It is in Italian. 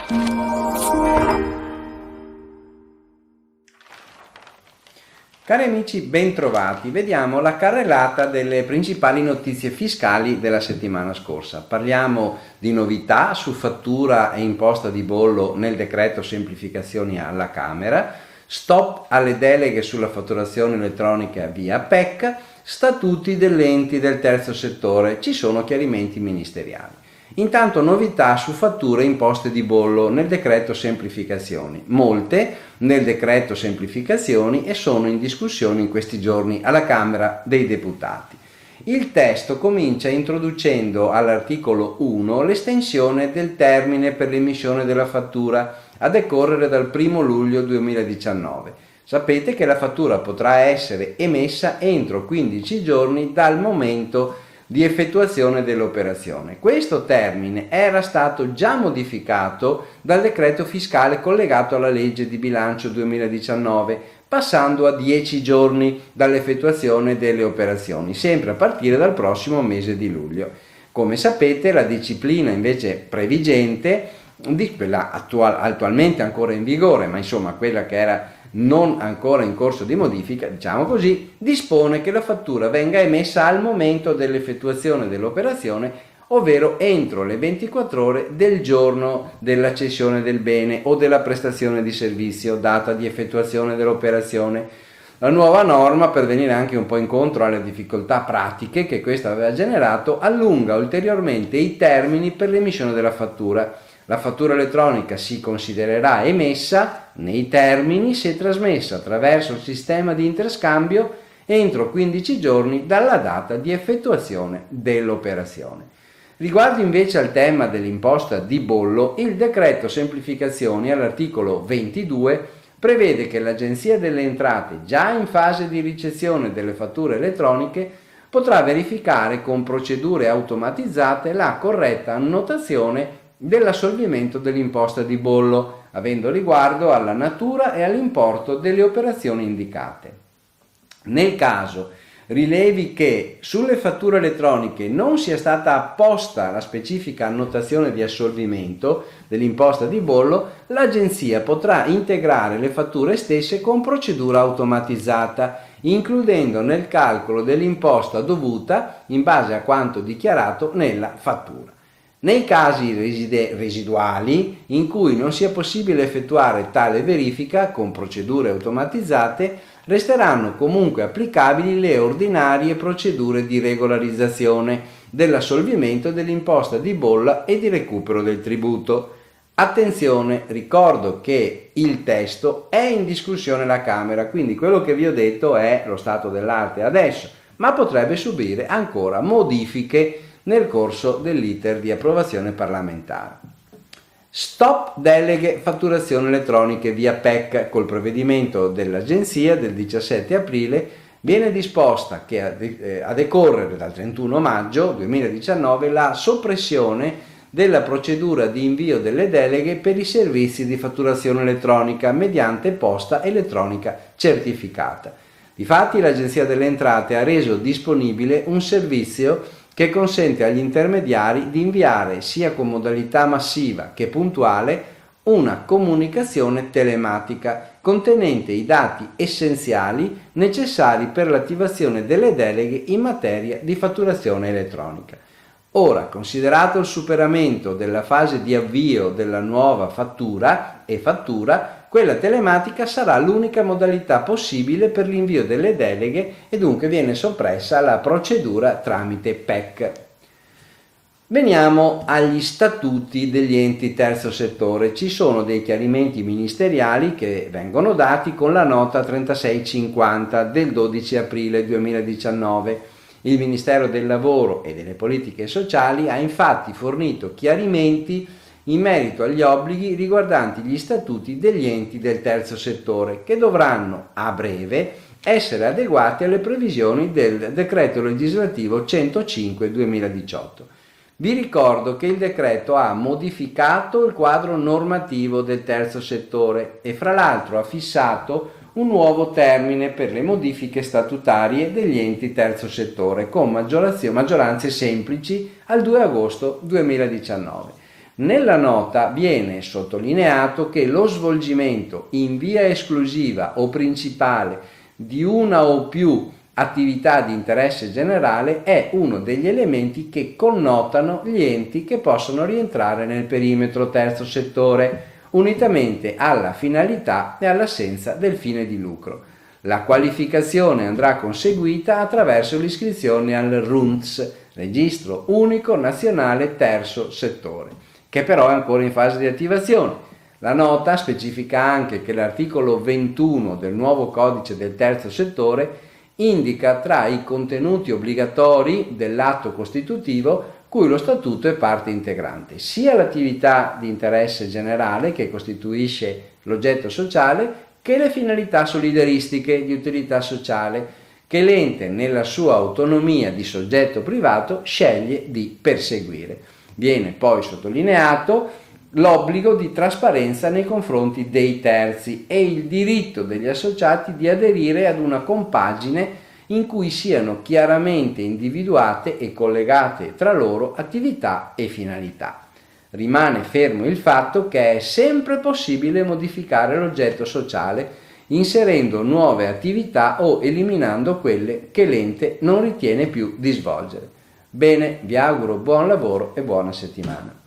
Cari amici, bentrovati. Vediamo la carrellata delle principali notizie fiscali della settimana scorsa. Parliamo di novità su fattura e imposta di bollo nel decreto semplificazioni alla Camera, stop alle deleghe sulla fatturazione elettronica via PEC, statuti degli enti del terzo settore, ci sono chiarimenti ministeriali. Intanto novità su fatture e imposte di bollo nel decreto semplificazioni, molte nel decreto semplificazioni e sono in discussione in questi giorni alla Camera dei Deputati. Il testo comincia introducendo all'articolo 1 l'estensione del termine per l'emissione della fattura a decorrere dal 1 luglio 2019. Sapete che la fattura potrà essere emessa entro 15 giorni dal momento di effettuazione dell'operazione. Questo termine era stato già modificato dal decreto fiscale collegato alla legge di bilancio 2019, passando a 10 giorni dall'effettuazione delle operazioni, sempre a partire dal prossimo mese di luglio. Come sapete, la disciplina invece previgente, di quella attualmente ancora in vigore, ma insomma quella che era non ancora in corso di modifica, diciamo così, dispone che la fattura venga emessa al momento dell'effettuazione dell'operazione, ovvero entro le 24 ore del giorno della cessione del bene o della prestazione di servizio, data di effettuazione dell'operazione. La nuova norma, per venire anche un po' incontro alle difficoltà pratiche che questa aveva generato, allunga ulteriormente i termini per l'emissione della fattura. La fattura elettronica si considererà emessa nei termini se trasmessa attraverso il sistema di interscambio entro 15 giorni dalla data di effettuazione dell'operazione. Riguardo invece al tema dell'imposta di bollo, il decreto semplificazioni all'articolo 22 prevede che l'Agenzia delle Entrate, già in fase di ricezione delle fatture elettroniche, potrà verificare con procedure automatizzate la corretta annotazione dell'assolvimento dell'imposta di bollo, avendo riguardo alla natura e all'importo delle operazioni indicate. Nel caso rilevi che sulle fatture elettroniche non sia stata apposta la specifica annotazione di assolvimento dell'imposta di bollo, l'Agenzia potrà integrare le fatture stesse con procedura automatizzata, includendo nel calcolo dell'imposta dovuta in base a quanto dichiarato nella fattura. Nei casi residuali in cui non sia possibile effettuare tale verifica con procedure automatizzate, resteranno comunque applicabili le ordinarie procedure di regolarizzazione dell'assolvimento dell'imposta di bolla e di recupero del tributo. Attenzione, ricordo che il testo è in discussione alla Camera, quindi quello che vi ho detto è lo stato dell'arte adesso, ma potrebbe subire ancora modifiche nel corso dell'iter di approvazione parlamentare. Stop deleghe fatturazione elettroniche via PEC. Col provvedimento dell'Agenzia del 17 aprile viene disposta che a decorrere dal 31 maggio 2019 la soppressione della procedura di invio delle deleghe per i servizi di fatturazione elettronica mediante posta elettronica certificata. Difatti l'Agenzia delle Entrate ha reso disponibile un servizio che consente agli intermediari di inviare sia con modalità massiva che puntuale una comunicazione telematica contenente i dati essenziali necessari per l'attivazione delle deleghe in materia di fatturazione elettronica. Ora, considerato il superamento della fase di avvio della nuova fattura, quella telematica sarà l'unica modalità possibile per l'invio delle deleghe e dunque viene soppressa la procedura tramite PEC. Veniamo agli statuti degli enti terzo settore. Ci sono dei chiarimenti ministeriali che vengono dati con la nota 3650 del 12 aprile 2019. Il Ministero del Lavoro e delle Politiche Sociali ha infatti fornito chiarimenti in merito agli obblighi riguardanti gli statuti degli enti del terzo settore, che dovranno a breve essere adeguati alle previsioni del decreto legislativo 105/2018. Vi ricordo che il decreto ha modificato il quadro normativo del terzo settore e fra l'altro ha fissato un nuovo termine per le modifiche statutarie degli enti terzo settore con maggioranze semplici al 2 agosto 2019. Nella nota viene sottolineato che lo svolgimento in via esclusiva o principale di una o più attività di interesse generale è uno degli elementi che connotano gli enti che possono rientrare nel perimetro terzo settore, unitamente alla finalità e all'assenza del fine di lucro. La qualificazione andrà conseguita attraverso l'iscrizione al RUNTS, Registro Unico Nazionale Terzo Settore, che però è ancora in fase di attivazione. La nota specifica anche che l'articolo 21 del nuovo codice del terzo settore indica tra i contenuti obbligatori dell'atto costitutivo cui lo statuto è parte integrante, sia l'attività di interesse generale che costituisce l'oggetto sociale che le finalità solidaristiche di utilità sociale che l'ente nella sua autonomia di soggetto privato sceglie di perseguire. Viene poi sottolineato l'obbligo di trasparenza nei confronti dei terzi e il diritto degli associati di aderire ad una compagine in cui siano chiaramente individuate e collegate tra loro attività e finalità. Rimane fermo il fatto che è sempre possibile modificare l'oggetto sociale inserendo nuove attività o eliminando quelle che l'ente non ritiene più di svolgere. Bene, vi auguro buon lavoro e buona settimana.